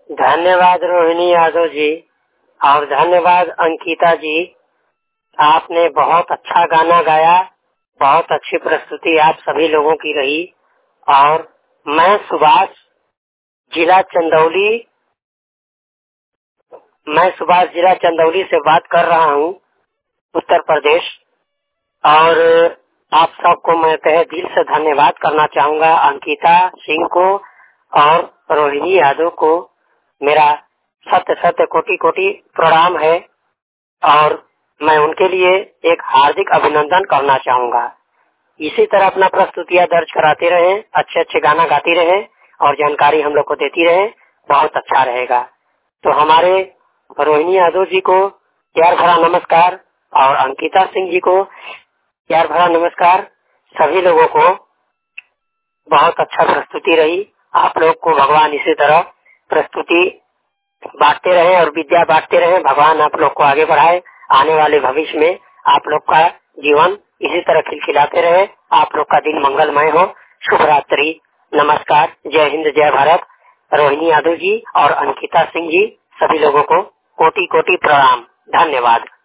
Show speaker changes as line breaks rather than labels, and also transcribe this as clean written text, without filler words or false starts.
धन्यवाद रोहिणी यादव जी और धन्यवाद अंकिता जी। आपने बहुत अच्छा गाना गाया, बहुत अच्छी प्रस्तुति आप सभी लोगों की रही। और मैं सुभाष जिला चंदौली से बात कर रहा हूँ, उत्तर प्रदेश। और आप सबको मैं तहे दिल से धन्यवाद करना चाहूँगा, अंकिता सिंह को और रोहिणी यादव को मेरा सत्य सत्य कोटि कोटि प्रणाम है। और मैं उनके लिए एक हार्दिक अभिनंदन करना चाहूँगा। इसी तरह अपना प्रस्तुतियाँ दर्ज कराते रहें, अच्छे अच्छे गाना गाती रहें और जानकारी हम लोग को देती रहें, बहुत अच्छा रहेगा। तो हमारे रोहिणी यादव जी को प्यार भरा नमस्कार और अंकिता सिंह जी को प्यार भरा नमस्कार। सभी लोगों को बहुत अच्छा प्रस्तुति रही। आप लोग को भगवान इसी तरह प्रस्तुति बांटते रहे और विद्या बांटते रहे। भगवान आप लोग को आगे बढ़ाए। आने वाले भविष्य में आप लोग का जीवन इसी तरह खिलखिलाते रहे। आप लोग का दिन मंगलमय हो। शुभ रात्रि, नमस्कार, जय हिंद, जय भारत। रोहिणी यादव जी और अंकिता सिंह जी सभी लोगों को कोटि कोटि प्रणाम। धन्यवाद।